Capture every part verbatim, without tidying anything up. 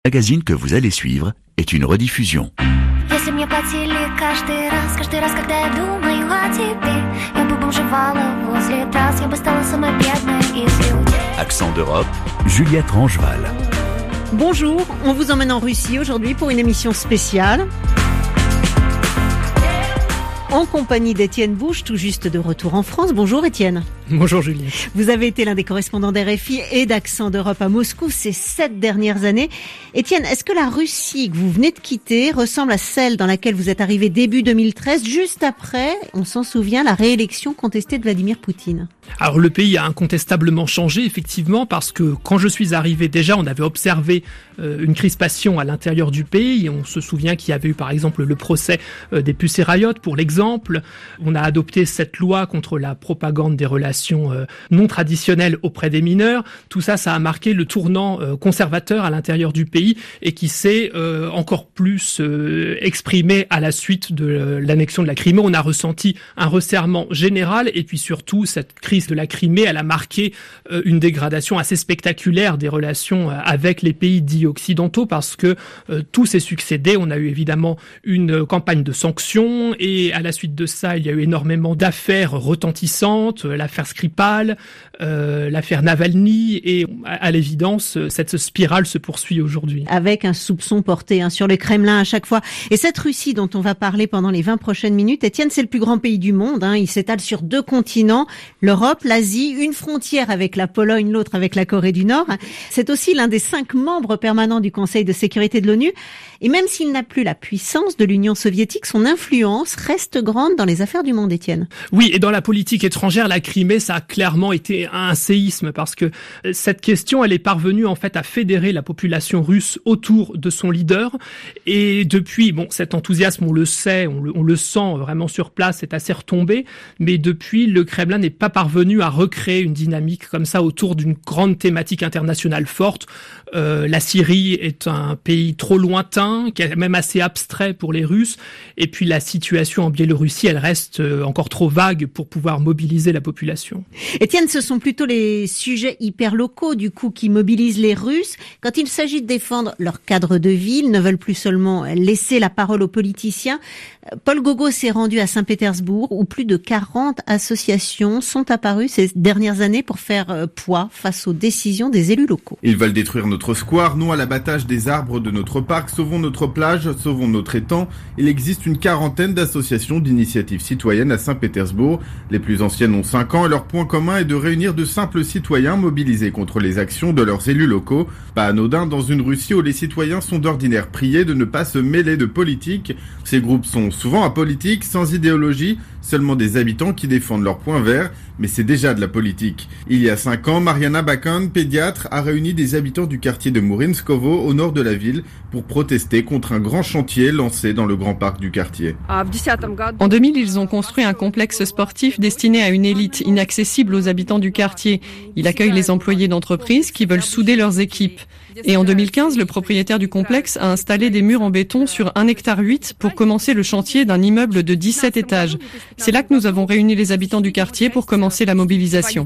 Le magazine que vous allez suivre est une rediffusion. Если мне платили каждый раз, каждый раз, когда я думаю о тебе, я бы бомжевала возле трасс, я бы стала самой бедной из людей. Accent d'Europe, Juliette Rangeval. Bonjour, on vous emmène en Russie aujourd'hui pour une émission spéciale. En compagnie d'Étienne Bouche, tout juste de retour en France. Bonjour Étienne. Bonjour Juliette. Vous avez été l'un des correspondants d'R F I et d'Accent d'Europe à Moscou ces sept dernières années. Étienne, est-ce que la Russie que vous venez de quitter ressemble à celle dans laquelle vous êtes arrivé début deux mille treize, juste après, on s'en souvient, la réélection contestée de Vladimir Poutine? Alors le pays a incontestablement changé, effectivement, parce que quand je suis arrivé, déjà, on avait observé euh, une crispation à l'intérieur du pays. On se souvient qu'il y avait eu, par exemple, le procès euh, des Pussy Riot, pour l'exemple. On a adopté cette loi contre la propagande des relations euh, non traditionnelles auprès des mineurs. Tout ça, ça a marqué le tournant euh, conservateur à l'intérieur du pays et qui s'est euh, encore plus euh, exprimé à la suite de euh, l'annexion de la Crimée. On a ressenti un resserrement général et puis surtout cette crise de la Crimée, elle a marqué euh, une dégradation assez spectaculaire des relations euh, avec les pays dits occidentaux parce que euh, tout s'est succédé. On a eu évidemment une campagne de sanctions et à la suite de ça, il y a eu énormément d'affaires retentissantes, euh, l'affaire Skripal, euh, l'affaire Navalny et à, à l'évidence, cette spirale se poursuit aujourd'hui. Avec un soupçon porté hein, sur le Kremlin à chaque fois. Et cette Russie dont on va parler pendant les vingt prochaines minutes, Étienne, c'est le plus grand pays du monde. Hein, il s'étale sur deux continents, l'Europe, l'Asie, une frontière avec la Pologne, l'autre avec la Corée du Nord. C'est aussi l'un des cinq membres permanents du Conseil de sécurité de l'ONU. Et même s'il n'a plus la puissance de l'Union soviétique, son influence reste grande dans les affaires du monde, Étienne. Oui, et dans la politique étrangère, la Crimée, ça a clairement été un séisme parce que cette question, elle est parvenue en fait à fédérer la population russe autour de son leader. Et depuis, bon, cet enthousiasme, on le sait, on le, on le sent vraiment sur place, est assez retombé. Mais depuis, le Kremlin n'est pas parvenu à recréer une dynamique comme ça autour d'une grande thématique internationale forte. Euh, la Syrie est un pays trop lointain, qui est même assez abstrait pour les Russes. Et puis la situation en Biélorussie, elle reste encore trop vague pour pouvoir mobiliser la population. Étienne, ce sont plutôt les sujets hyper locaux, du coup, qui mobilisent les Russes. Quand il s'agit de défendre leur cadre de vie, ils ne veulent plus seulement laisser la parole aux politiciens. Paul Gogos s'est rendu à Saint-Pétersbourg, où plus de quarante associations sont apparues ces dernières années pour faire poids face aux décisions des élus locaux. Ils veulent détruire notre square, non à l'abattage des arbres de notre parc, sauvons notre plage, sauvons notre étang. Il existe une quarantaine d'associations d'initiatives citoyennes à Saint-Pétersbourg. Les plus anciennes ont cinq ans et leur point commun est de réunir de simples citoyens mobilisés contre les actions de leurs élus locaux. Pas anodin dans une Russie où les citoyens sont d'ordinaire priés de ne pas se mêler de politique. Ces groupes sont souvent apolitiques, sans idéologie, seulement des habitants qui défendent leur point vert, mais c'est déjà de la politique. Il y a cinq ans, Mariana Bakan, pédiatre, a réuni des habitants du quartier de Mourinskovo, au nord de la ville, pour protester contre un grand chantier lancé dans le grand parc du quartier. En deux mille, ils ont construit un complexe sportif destiné à une élite inaccessible aux habitants du quartier. Il accueille les employés d'entreprises qui veulent souder leurs équipes. Et en deux mille quinze, le propriétaire du complexe a installé des murs en béton sur un hectare huit pour commencer le chantier d'un immeuble de dix-sept étages. C'est là que nous avons réuni les habitants du quartier pour commencer la mobilisation.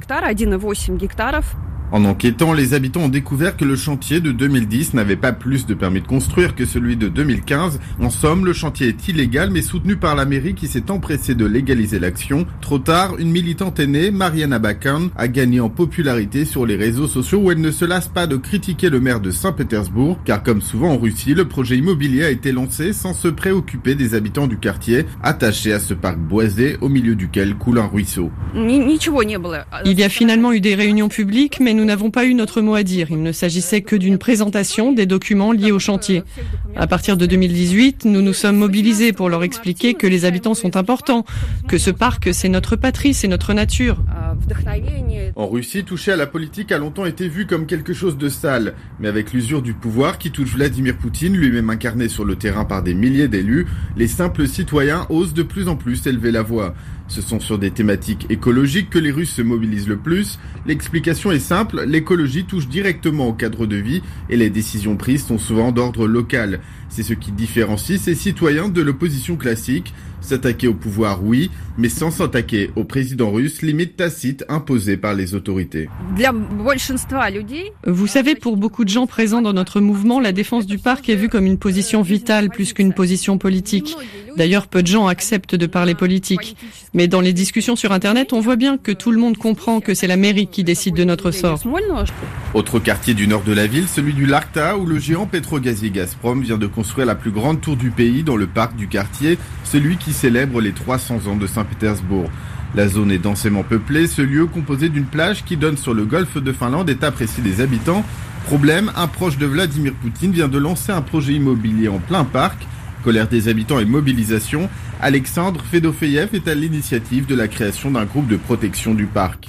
En enquêtant, les habitants ont découvert que le chantier de deux mille dix n'avait pas plus de permis de construire que celui de deux mille quinze. En somme, le chantier est illégal mais soutenu par la mairie qui s'est empressée de légaliser l'action. Trop tard, une militante aînée, Mariana Bakan, a gagné en popularité sur les réseaux sociaux où elle ne se lasse pas de critiquer le maire de Saint-Pétersbourg, car comme souvent en Russie, le projet immobilier a été lancé sans se préoccuper des habitants du quartier, attachés à ce parc boisé au milieu duquel coule un ruisseau. Il y a finalement eu des réunions publiques, mais nous n'avons pas eu notre mot à dire. Il ne s'agissait que d'une présentation des documents liés au chantier. À partir de deux mille dix-huit, nous nous sommes mobilisés pour leur expliquer que les habitants sont importants, que ce parc, c'est notre patrie, c'est notre nature. En Russie, toucher à la politique a longtemps été vu comme quelque chose de sale. Mais avec l'usure du pouvoir qui touche Vladimir Poutine, lui-même incarné sur le terrain par des milliers d'élus, les simples citoyens osent de plus en plus élever la voix. Ce sont sur des thématiques écologiques que les Russes se mobilisent le plus. L'explication est simple, l'écologie touche directement au cadre de vie et les décisions prises sont souvent d'ordre local. C'est ce qui différencie ces citoyens de l'opposition classique. S'attaquer au pouvoir, oui, mais sans s'attaquer au président russe, limite tacite imposée par les autorités. Vous savez, pour beaucoup de gens présents dans notre mouvement, la défense du parc est vue comme une position vitale plus qu'une position politique. D'ailleurs, peu de gens acceptent de parler politique. Mais dans les discussions sur Internet, on voit bien que tout le monde comprend que c'est la mairie qui décide de notre sort. Autre quartier du nord de la ville, celui du Larta, où le géant pétrogazier Gazprom vient de construire la plus grande tour du pays dans le parc du quartier, celui qui célèbre les trois cents ans de Saint-Pétersbourg. La zone est densément peuplée, ce lieu composé d'une plage qui donne sur le golfe de Finlande est apprécié des habitants. Problème, un proche de Vladimir Poutine vient de lancer un projet immobilier en plein parc. Colère des habitants et mobilisation, Alexandre Fedofeyev est à l'initiative de la création d'un groupe de protection du parc.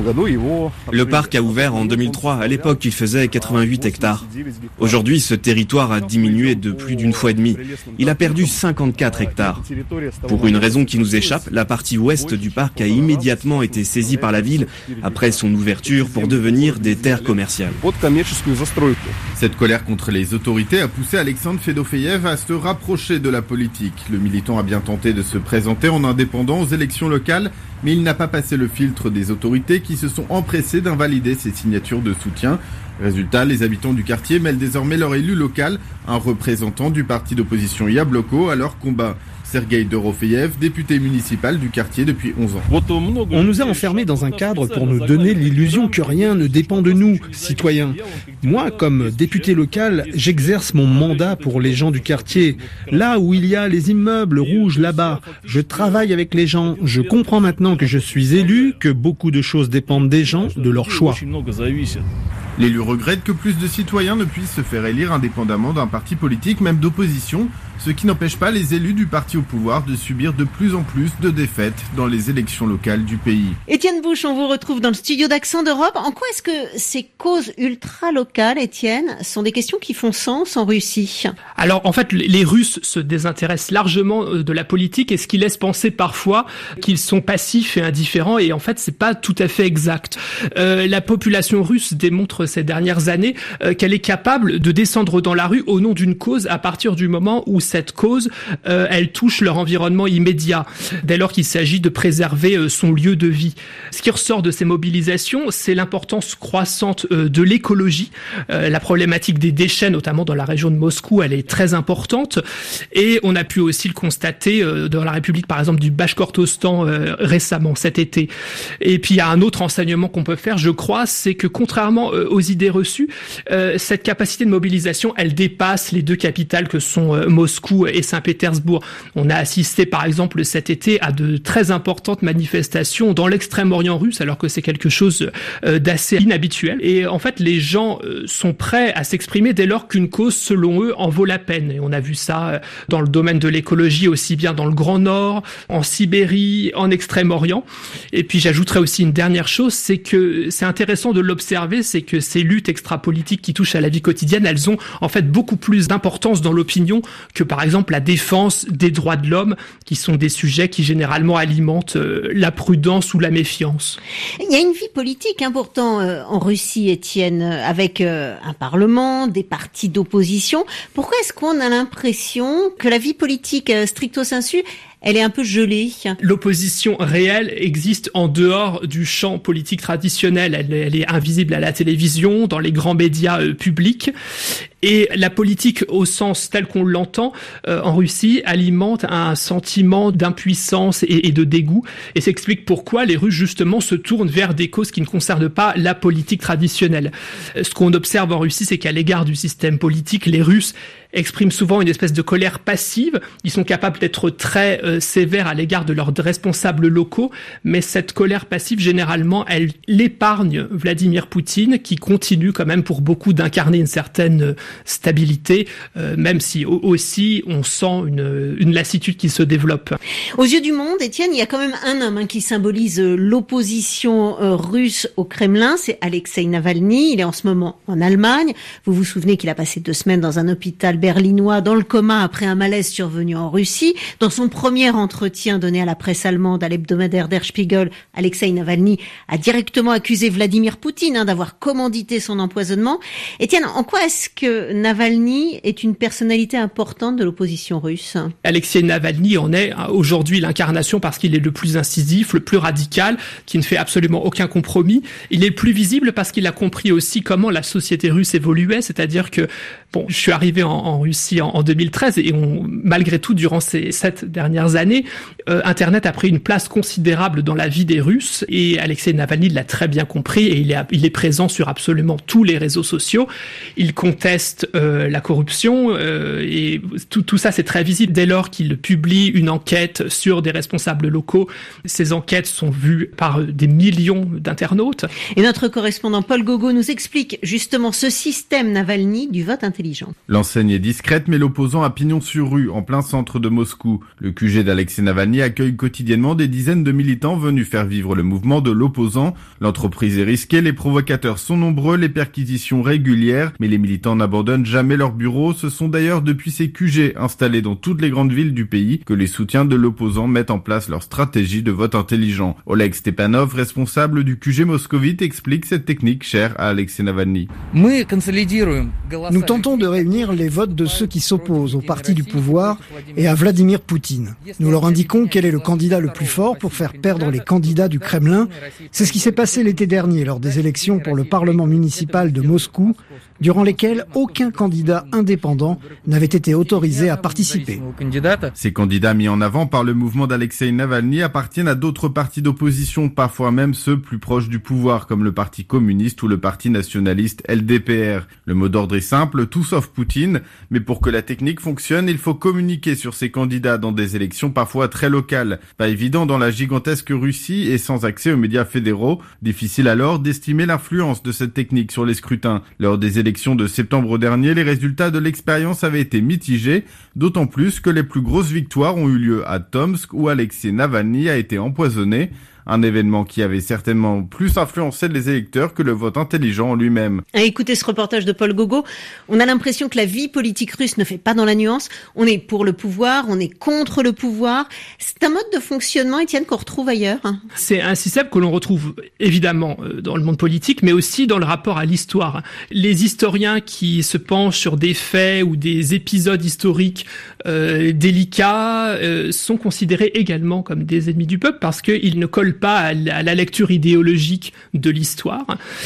Le parc a ouvert en deux mille trois. À l'époque, il faisait quatre-vingt-huit hectares. Aujourd'hui, ce territoire a diminué de plus d'une fois et demie. Il a perdu cinquante-quatre hectares. Pour une raison qui nous échappe, la partie ouest du parc a immédiatement été saisie par la ville après son ouverture pour devenir des terres commerciales. Cette colère contre les autorités a poussé Alexandre Fedofeyev à se rapprocher de la politique. Le militant a bien tenté de se présenter en indépendant aux élections locales, mais il n'a pas passé le filtre des autorités qui se sont empressées d'invalider ses signatures de soutien. Résultat, les habitants du quartier mêlent désormais leur élu local, un représentant du parti d'opposition Yabloko, à leur combat. Sergueï Dorofeyev, député municipal du quartier depuis onze ans. On nous a enfermés dans un cadre pour nous donner l'illusion que rien ne dépend de nous, citoyens. Moi, comme député local, j'exerce mon mandat pour les gens du quartier. Là où il y a les immeubles rouges là-bas, je travaille avec les gens. Je comprends maintenant que je suis élu, que beaucoup de choses dépendent des gens, de leur choix. L'élu regrette que plus de citoyens ne puissent se faire élire indépendamment d'un parti politique, même d'opposition, ce qui n'empêche pas les élus du parti au pouvoir de subir de plus en plus de défaites dans les élections locales du pays. Étienne Bouche, on vous retrouve dans le studio d'Accent d'Europe. En quoi est-ce que ces causes ultra-locales, Étienne, sont des questions qui font sens en Russie? Alors, en fait, les Russes se désintéressent largement de la politique et ce qui laisse penser parfois qu'ils sont passifs et indifférents, et en fait, c'est pas tout à fait exact. Euh, la population russe démontre ces dernières années euh, qu'elle est capable de descendre dans la rue au nom d'une cause à partir du moment où cette cause, euh, elle touche leur environnement immédiat, dès lors qu'il s'agit de préserver euh, son lieu de vie. Ce qui ressort de ces mobilisations, c'est l'importance croissante euh, de l'écologie. Euh, la problématique des déchets, notamment dans la région de Moscou, elle est très importante. Et on a pu aussi le constater euh, dans la République, par exemple, du Bachkortostan euh, récemment, cet été. Et puis, il y a un autre enseignement qu'on peut faire, je crois, c'est que contrairement euh, aux idées reçues, euh, cette capacité de mobilisation, elle dépasse les deux capitales que sont euh, Moscou et Saint-Pétersbourg. On a assisté par exemple cet été à de très importantes manifestations dans l'extrême-orient russe, alors que c'est quelque chose euh, d'assez inhabituel. Et en fait, les gens euh, sont prêts à s'exprimer dès lors qu'une cause, selon eux, en vaut la peine. Et on a vu ça euh, dans le domaine de l'écologie, aussi bien dans le Grand Nord, en Sibérie, en Extrême-Orient. Et puis j'ajouterais aussi une dernière chose, c'est que c'est intéressant de l'observer, c'est que ces luttes extra-politiques qui touchent à la vie quotidienne, elles ont en fait beaucoup plus d'importance dans l'opinion que par exemple la défense des droits de l'homme, qui sont des sujets qui généralement alimentent euh, la prudence ou la méfiance. Il y a une vie politique hein, pourtant euh, en Russie, Étienne, avec euh, un parlement, des partis d'opposition. Pourquoi est-ce qu'on a l'impression que la vie politique euh, stricto sensu, elle est un peu gelée? L'opposition réelle existe en dehors du champ politique traditionnel. Elle, elle est invisible à la télévision, dans les grands médias euh, publics. Et la politique, au sens tel qu'on l'entend euh, en Russie, alimente un sentiment d'impuissance et, et de dégoût. Et s'explique pourquoi les Russes, justement, se tournent vers des causes qui ne concernent pas la politique traditionnelle. Ce qu'on observe en Russie, c'est qu'à l'égard du système politique, les Russes expriment souvent une espèce de colère passive. Ils sont capables d'être très euh, sévères à l'égard de leurs responsables locaux, mais cette colère passive, généralement, elle l'épargne Vladimir Poutine, qui continue quand même pour beaucoup d'incarner une certaine stabilité, euh, même si aussi on sent une, une lassitude qui se développe. Aux yeux du monde, Étienne, il y a quand même un homme hein, qui symbolise l'opposition euh, russe au Kremlin, c'est Alexei Navalny. Il est en ce moment en Allemagne. Vous vous souvenez qu'il a passé deux semaines dans un hôpital berlinois dans le coma après un malaise survenu en Russie. Dans son premier premier entretien donné à la presse allemande, à l'hebdomadaire Der Spiegel, Alexei Navalny a directement accusé Vladimir Poutine hein, d'avoir commandité son empoisonnement. Étienne, en quoi est-ce que Navalny est une personnalité importante de l'opposition russe ? Alexei Navalny en est aujourd'hui l'incarnation parce qu'il est le plus incisif, le plus radical, qui ne fait absolument aucun compromis. Il est le plus visible parce qu'il a compris aussi comment la société russe évoluait, c'est-à-dire que, bon, je suis arrivé en, en Russie en, en deux mille treize et on, malgré tout, durant ces sept dernières années, euh, Internet a pris une place considérable dans la vie des Russes et Alexei Navalny l'a très bien compris et il est, il est présent sur absolument tous les réseaux sociaux. Il conteste euh, la corruption euh, et tout, tout ça c'est très visible dès lors qu'il publie une enquête sur des responsables locaux. Ces enquêtes sont vues par des millions d'internautes. Et notre correspondant Paul Gogo nous explique justement ce système Navalny du vote intelligent. L'enseigne est discrète, mais l'opposant a pignon sur rue, en plein centre de Moscou. Le Q G d'Alexei Navalny accueille quotidiennement des dizaines de militants venus faire vivre le mouvement de l'opposant. L'entreprise est risquée, les provocateurs sont nombreux, les perquisitions régulières, mais les militants n'abandonnent jamais leur bureau. Ce sont d'ailleurs depuis ces Q G installés dans toutes les grandes villes du pays que les soutiens de l'opposant mettent en place leur stratégie de vote intelligent. Oleg Stepanov, responsable du Q G moscovite, explique cette technique chère à Alexei Navalny. Nous tentons de réunir les votes de ceux qui s'opposent au parti du pouvoir et à Vladimir Poutine. Nous leur indiquons quel est le candidat le plus fort pour faire perdre les candidats du Kremlin. C'est ce qui s'est passé l'été dernier lors des élections pour le Parlement municipal de Moscou, durant lesquelles aucun candidat indépendant n'avait été autorisé à participer. Ces candidats mis en avant par le mouvement d'Alexei Navalny appartiennent à d'autres partis d'opposition, parfois même ceux plus proches du pouvoir, comme le Parti communiste ou le Parti nationaliste L D P R. Le mot d'ordre est simple, tout sauf Poutine, mais pour que la technique fonctionne, il faut communiquer sur ces candidats dans des élections parfois très locales. Pas évident dans la gigantesque Russie et sans accès aux médias fédéraux. Difficile alors d'estimer l'influence de cette technique sur les scrutins. Lors des élections de septembre dernier, les résultats de l'expérience avaient été mitigés, d'autant plus que les plus grosses victoires ont eu lieu à Tomsk où Alexei Navalny a été empoisonné. Un événement qui avait certainement plus influencé les électeurs que le vote intelligent en lui-même. À écouter ce reportage de Paul Gogo, on a l'impression que la vie politique russe ne fait pas dans la nuance. On est pour le pouvoir, on est contre le pouvoir. C'est un mode de fonctionnement, Étienne, qu'on retrouve ailleurs. C'est un système que l'on retrouve évidemment dans le monde politique, mais aussi dans le rapport à l'histoire. Les historiens qui se penchent sur des faits ou des épisodes historiques euh, délicats euh, sont considérés également comme des ennemis du peuple parce qu'ils ne collent pas à la lecture idéologique de l'histoire.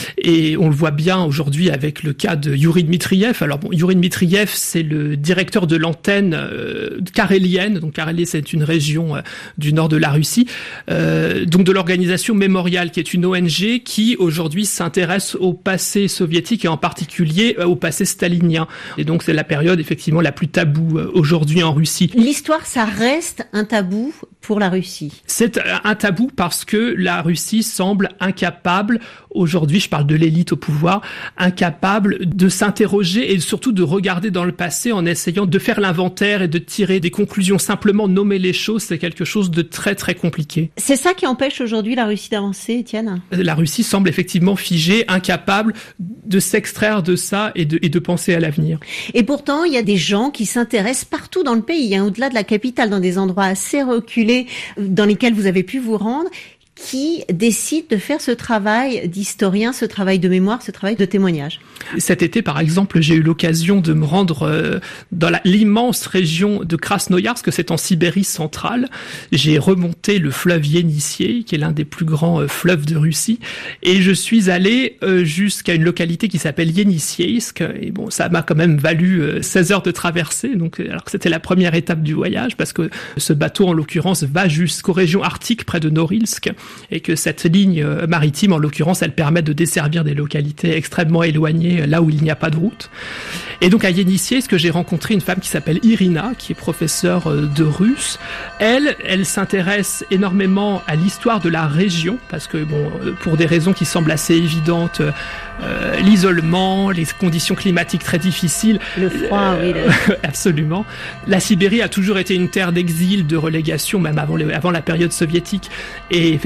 Et on le voit bien aujourd'hui avec le cas de Youri Dmitriev. Alors bon, Youri Dmitriev, c'est le directeur de l'antenne euh, carélienne. Donc Carélie, c'est une région euh, du nord de la Russie. Euh, donc de l'organisation Mémorial, qui est une O N G qui aujourd'hui s'intéresse au passé soviétique et en particulier euh, au passé stalinien. Et donc c'est la période effectivement la plus taboue euh, aujourd'hui en Russie. L'histoire, ça reste un tabou pour la Russie. C'est un tabou parce que la Russie semble incapable, aujourd'hui, je parle de l'élite au pouvoir, incapable de s'interroger et surtout de regarder dans le passé en essayant de faire l'inventaire et de tirer des conclusions. Simplement nommer les choses, c'est quelque chose de très très compliqué. C'est ça qui empêche aujourd'hui la Russie d'avancer, Étienne ? La Russie semble effectivement figée, incapable de s'extraire de ça et de, et de penser à l'avenir. Et pourtant, il y a des gens qui s'intéressent partout dans le pays, hein, au-delà de la capitale, dans des endroits assez reculés dans lesquels vous avez pu vous rendre, qui décide de faire ce travail d'historien, ce travail de mémoire, ce travail de témoignage. Cet été, par exemple, j'ai eu l'occasion de me rendre euh, dans la, l'immense région de Krasnoïarsk, c'est en Sibérie centrale. J'ai remonté le fleuve Yenisseï, qui est l'un des plus grands euh, fleuves de Russie, et je suis allé euh, jusqu'à une localité qui s'appelle Yenisseïsk, et bon, ça m'a quand même valu euh, seize heures de traversée, donc, alors que c'était la première étape du voyage, parce que ce bateau, en l'occurrence, va jusqu'aux régions arctiques près de Norilsk, et que cette ligne maritime, en l'occurrence, elle permet de desservir des localités extrêmement éloignées, là où il n'y a pas de route. Et donc à Yenisseïsk, j'ai rencontré une femme qui s'appelle Irina, qui est professeure de russe. Elle, elle s'intéresse énormément à l'histoire de la région, parce que bon, pour des raisons qui semblent assez évidentes, euh, l'isolement, les conditions climatiques très difficiles. Le froid, euh, oui. Le... Absolument. La Sibérie a toujours été une terre d'exil, de relégation, même avant, les, avant la période soviétique. Et effectivement,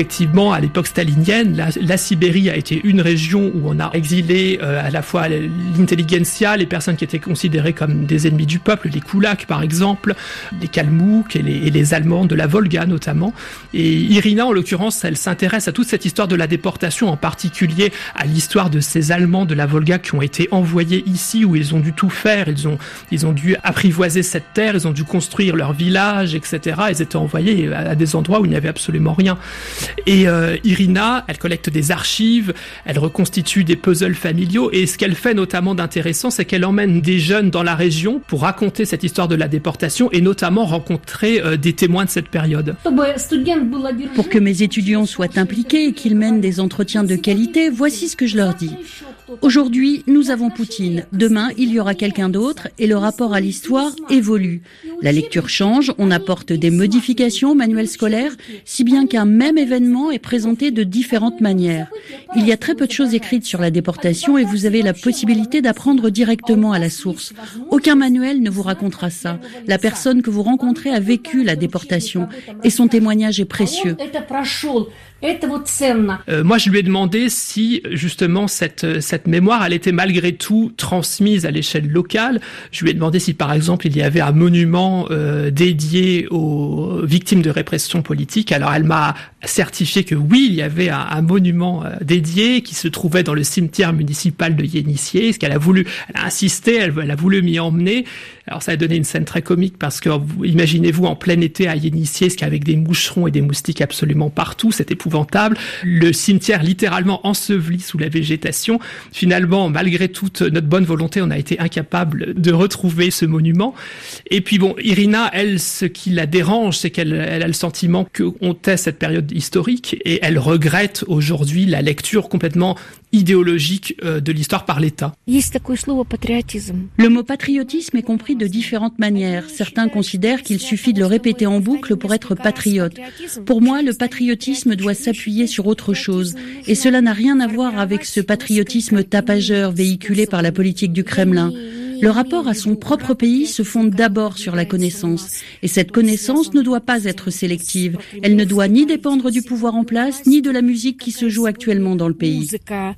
effectivement, à l'époque stalinienne, la, la Sibérie a été une région où on a exilé euh, à la fois l'intelligentsia, les personnes qui étaient considérées comme des ennemis du peuple, les Koulaks par exemple, les Kalmouks et les, et les Allemands de la Volga notamment. Et Irina, en l'occurrence, elle s'intéresse à toute cette histoire de la déportation, en particulier à l'histoire de ces Allemands de la Volga qui ont été envoyés ici, où ils ont dû tout faire, ils ont, ils ont dû apprivoiser cette terre, ils ont dû construire leur village, et cetera. Ils étaient envoyés à, à des endroits où il n'y avait absolument rien. Et euh, Irina, elle collecte des archives, elle reconstitue des puzzles familiaux, et ce qu'elle fait notamment d'intéressant, c'est qu'elle emmène des jeunes dans la région pour raconter cette histoire de la déportation et notamment rencontrer euh, des témoins de cette période. Pour que mes étudiants soient impliqués et qu'ils mènent des entretiens de qualité, voici ce que je leur dis. Aujourd'hui, nous avons Poutine. Demain, il y aura quelqu'un d'autre et le rapport à l'histoire évolue. La lecture change, on apporte des modifications au manuel scolaire, si bien qu'un même événement est présenté de différentes manières. Il y a très peu de choses écrites sur la déportation et vous avez la possibilité d'apprendre directement à la source. Aucun manuel ne vous racontera ça. La personne que vous rencontrez a vécu la déportation et son témoignage est précieux. Euh, moi, je lui ai demandé si, justement, cette, cette mémoire, elle était malgré tout transmise à l'échelle locale. Je lui ai demandé si, par exemple, il y avait un monument euh, dédié aux victimes de répression politique. Alors, elle m'a certifié que oui, il y avait un, un monument euh, dédié qui se trouvait dans le cimetière municipal de Yénissié. Ce qu'elle a voulu, elle a insisté, elle, elle a voulu m'y emmener. Alors, ça a donné une scène très comique parce que, imaginez-vous, en plein été à Yénissié, ce qu'avec des moucherons et des moustiques absolument partout, c'était épouvantable. Le cimetière littéralement enseveli sous la végétation. Finalement, malgré toute notre bonne volonté, on a été incapable de retrouver ce monument. Et puis bon, Irina, elle, ce qui la dérange, c'est qu'elle elle a le sentiment qu'on tait cette période historique et elle regrette aujourd'hui la lecture complètement idéologique de l'histoire par l'État. Le mot patriotisme est compris de différentes manières. Certains considèrent qu'il suffit de le répéter en boucle pour être patriote. Pour moi, le patriotisme doit s'appuyer sur autre chose. Et cela n'a rien à voir avec ce patriotisme tapageur véhiculé par la politique du Kremlin. Le rapport à son propre pays se fonde d'abord sur la connaissance. Et cette connaissance ne doit pas être sélective. Elle ne doit ni dépendre du pouvoir en place, ni de la musique qui se joue actuellement dans le pays.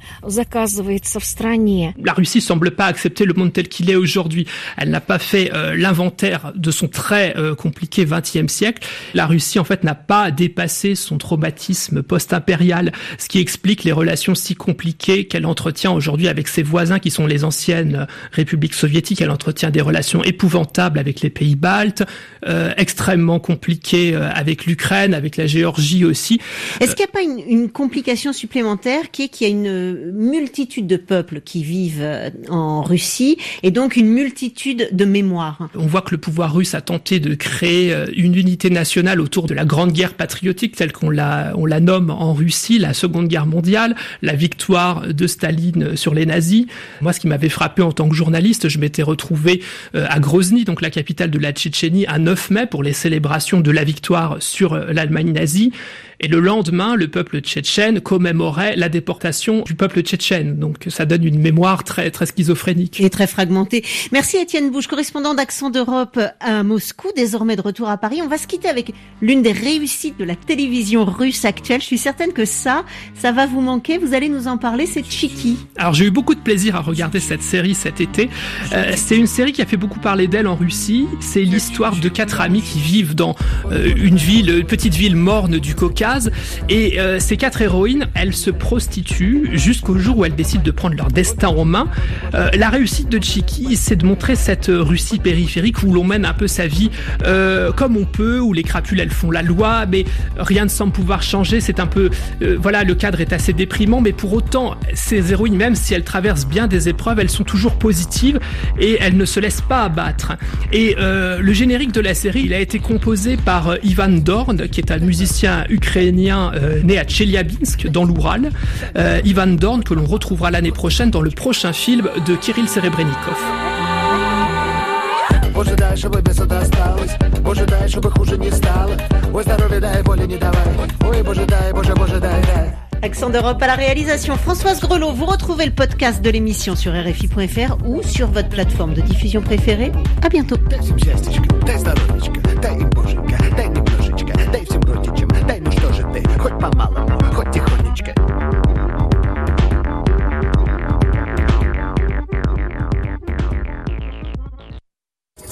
La Russie semble pas accepter le monde tel qu'il est aujourd'hui. Elle n'a pas fait euh, l'inventaire de son très euh, compliqué vingtième siècle. La Russie, en fait, n'a pas dépassé son traumatisme post-impérial, ce qui explique les relations si compliquées qu'elle entretient aujourd'hui avec ses voisins qui sont les anciennes républiques soviétiques. Elle entretient des relations épouvantables avec les pays baltes, euh, extrêmement compliquées euh, avec l'Ukraine, avec la Géorgie aussi. Est-ce qu'il n'y a pas une, une complication supplémentaire qui est qu'il y a une multitude de peuples qui vivent en Russie et donc une multitude de mémoires? On voit que le pouvoir russe a tenté de créer une unité nationale autour de la Grande Guerre patriotique telle qu'on la, on la nomme en Russie, la Seconde Guerre mondiale, la victoire de Staline sur les nazis. Moi, ce qui m'avait frappé en tant que journaliste, je m'étais retrouvé à Grozny, donc la capitale de la Tchétchénie, un neuf mai pour les célébrations de la victoire sur l'Allemagne nazie. Et le lendemain, le peuple tchétchène commémorait la déportation du peuple tchétchène. Donc ça donne une mémoire très très schizophrénique. Et très fragmentée. Merci Étienne Bouche, correspondant d'Accent d'Europe à Moscou, désormais de retour à Paris. On va se quitter avec l'une des réussites de la télévision russe actuelle. Je suis certaine que ça, ça va vous manquer. Vous allez nous en parler, c'est Tchiki. Alors j'ai eu beaucoup de plaisir à regarder cette série cet été. Euh, c'est une série qui a fait beaucoup parler d'elle en Russie. C'est l'histoire de quatre amis qui vivent dans euh, une ville, une petite ville morne du Caucase. Et euh, ces quatre héroïnes, elles se prostituent jusqu'au jour où elles décident de prendre leur destin en main. Euh, la réussite de Tchiki, c'est de montrer cette Russie périphérique où l'on mène un peu sa vie euh, comme on peut, où les crapules elles font la loi, mais rien ne semble pouvoir changer. C'est un peu, euh, voilà, le cadre est assez déprimant, mais pour autant, ces héroïnes, même si elles traversent bien des épreuves, elles sont toujours positives et elles ne se laissent pas abattre. Et euh, le générique de la série, il a été composé par euh, Ivan Dorn, qui est un musicien ukrainien Euh, né à Tcheliabinsk dans l'Oural. Euh, Ivan Dorn que l'on retrouvera l'année prochaine dans le prochain film de Kirill Serebrennikov. Accent d'Europe à la réalisation, Françoise Grelot. Vous retrouvez le podcast de l'émission sur R F I point F R ou sur votre plateforme de diffusion préférée. À bientôt.